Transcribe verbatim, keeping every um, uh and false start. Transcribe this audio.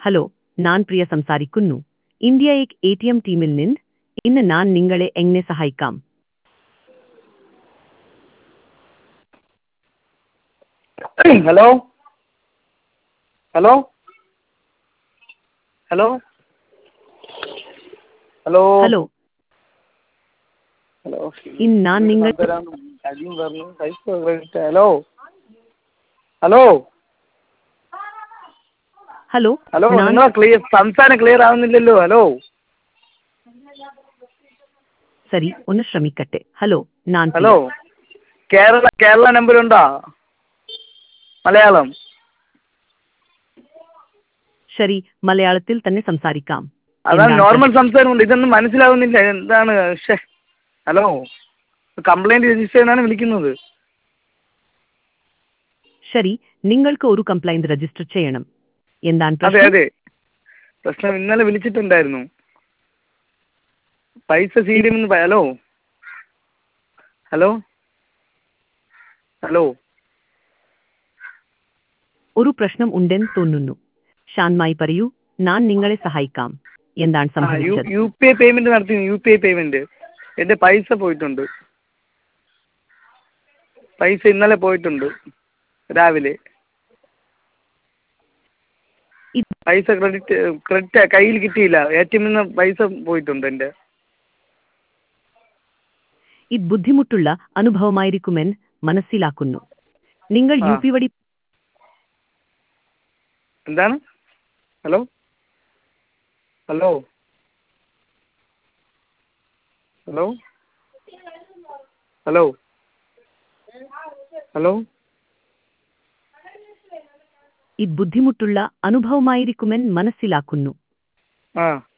Hello, ഞാൻ പ്രിയ സംസാരിക്കുന്നു. India എക് എ ടി എം ടീമിൽ നിന്ന് ഇന്ന് ഞാൻ നിങ്ങളെ എങ്ങനെ സഹായിക്കാം? Hello hello hello hello hello, hello ഇന്ന് ഞാൻ നിങ്ങൾ ഹലോ ഹലോ ഹലോ ഹലോ ഞാൻ നിങ്ങളെ ക്ലിയർ സംസാരം ക്ലിയർ ആവുന്നില്ലല്ലോ. ഹലോ സരി ഒന്ന് ശ്രമിക്കട്ടെ. ഹലോ, ഞാൻ ഹലോ പ്രിയ. കേരള കേരള നമ്പർ ഉണ്ടോ? മലയാളം ശരി, മലയാളത്തിൽ തന്നെ സംസാരിക്കാം. അതാണ് എന്താണ് നോർമൽ പ്രശ്നം? സംസാരമുണ്ട്. ഇതൊന്നും മനസ്സിലാവുന്നില്ല. എന്താണ്? ഷേ ഹലോ, കംപ്ലൈന്റ് രജിസ്റ്റർ ചെയ്യാനാണ് വിളിക്കുന്നത്. ശരി, നിങ്ങൾക്ക് ഒരു കംപ്ലൈന്റ് രജിസ്റ്റർ ചെയ്യണം. എന്താണ് അതെ പ്രശ്നം? അതെ പ്രശ്നം ഇന്നലെ വിളിച്ചിട്ടുണ്ടായിരുന്നു. പൈസ C D M. Hello hello hello ഒരു പ്രശ്നം ഉണ്ടെന്ന് തോന്നുന്നു. ശാന്തമായി പറയൂ, ഞാൻ നിങ്ങളെ സഹായിക്കാം. എന്താണ് ആ യു സംഭവിച്ചത്? യു പി ഐ പേയ്മെന്റ് നടത്തി. യു പി ഐ പേയ്മെന്റ് എൻ്റെ പൈസ പോയിട്ടുണ്ട്. പൈസ ഇന്നലെ പോയിട്ടുണ്ട് രാവിലെ. ഇത് പൈസ ക്രെഡിറ്റ് ക്രെഡിറ്റ് കയ്യിൽ കിട്ടിയില്ല. എ ടി എമ്മിൽ നിന്ന് പൈസ പോയിട്ടുണ്ട് എൻ്റെ. ഇത് ബുദ്ധിമുട്ടുള്ള അനുഭവമായിരിക്കുമെന്ന് മനസ്സിലാക്കുന്നു. നിങ്ങൾ ആ യു പി വഴി എന്താണ്? Hello hello hello hello hello ഇത് ബുദ്ധിമുട്ടുള്ള അനുഭവമായിരിക്കുമെന്ന് മനസ്സിലാക്കുന്നു. ആ